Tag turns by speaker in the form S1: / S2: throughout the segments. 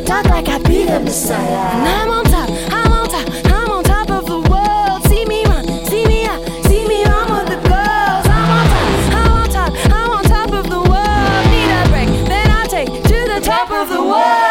S1: talk like I be the Messiah. And I'm on top, I'm on top, I'm on top of the world. See me run, see me out, see me run with the girls. I'm on top, I'm on top, I'm on top of the world. Need a break, then I'll take to the top of the world.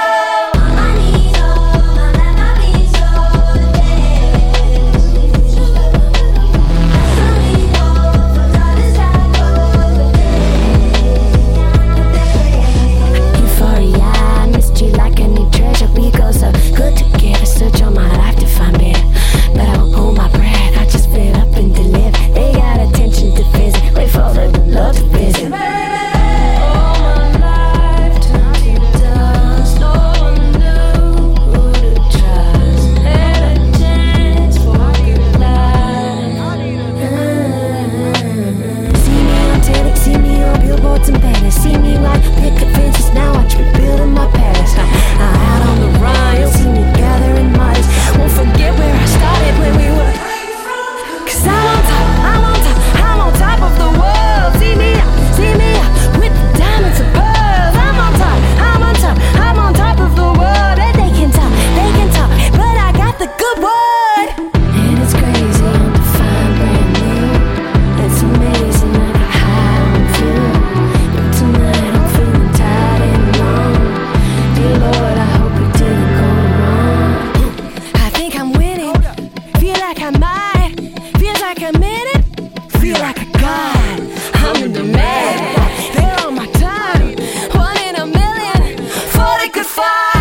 S1: See me like picket fences, now watch me building my palace. Out on the run, you'll see me gathering mice. Won't forget where I started when we were. Cause I'm on top, I'm on top, I'm on top of the world. See me out with the diamonds and pearls. I'm on top, I'm on top, I'm on top of the world. And they can talk, but I got the good word. And it's crazy, I'm defined brand new. It's amazing, I get high on feel. Tonight I'm feeling tired and alone. Dear Lord, I hope it didn't go wrong. I think I'm winning, feel like I might. Feels like I made it, feel like a god. I'm in demand, they're on my time. 1 in a million, 40 could fly.